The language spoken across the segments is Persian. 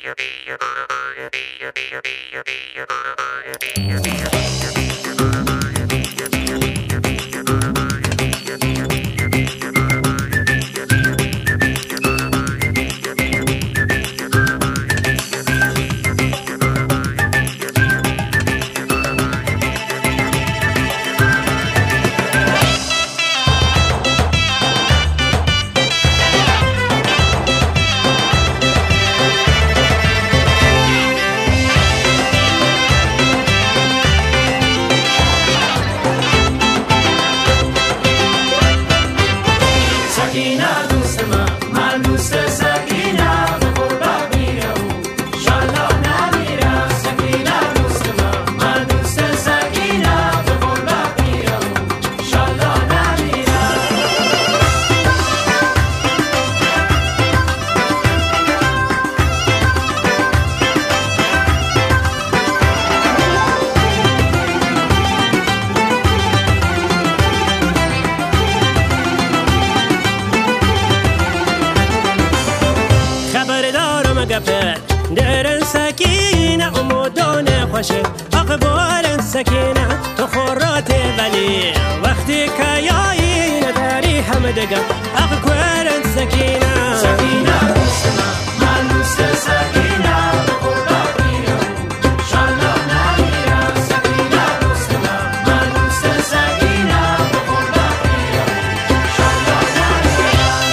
در سکینه امودان خوشه اقبال سکینه تو خورات ولی وقتی که یایی نداری همدگه اقبال سکینه سکینه دوستم من دوست سکینه بخورد میرم شالا نمیرم سکینه دوستم من دوست سکینه بخورد میرم شالا نمیرم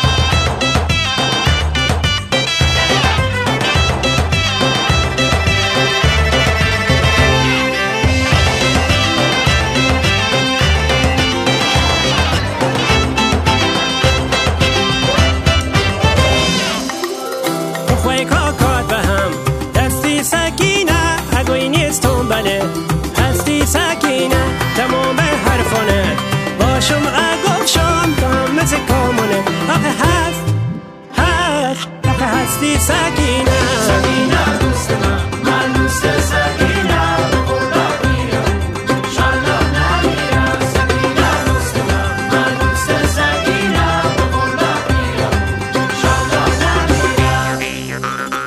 خوی کاکات به هم دستی سکینه اگوی نیستم بله هستی سکینه تمام حرفانه باشم اگوشم تا مثل کامونه آخه هستی سکینه سکینه دوست من دوست سکینه بخورد میرم شالا نمیرم سکینه دوست من دوست سکینه بخورد میرم شالا نمیرم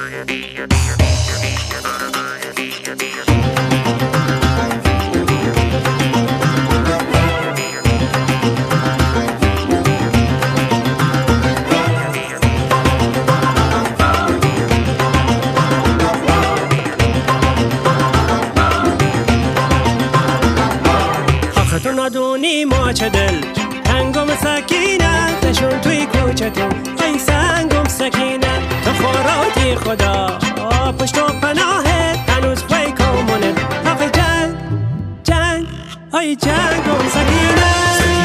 تو ندونی ما چه دل تنگم سکینه نشون توی کوچه تو ای سنگم سکینه تو خوراتی خدا پشت و پناهت هنوز خوی کامونه آخه جنگ ای جنگم سکینه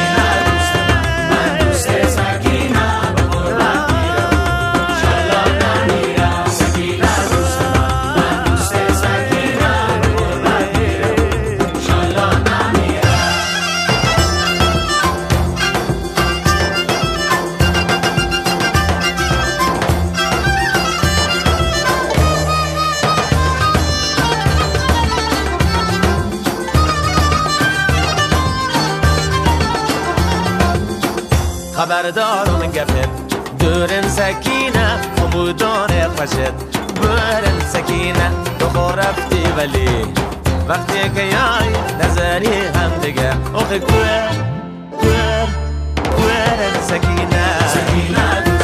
خبردارم گفت دورن سکینه امودان خوشت برن سکینه تو رفتی ولی وقتی که یای نظری هم دیگه اوخی گوهر سکینه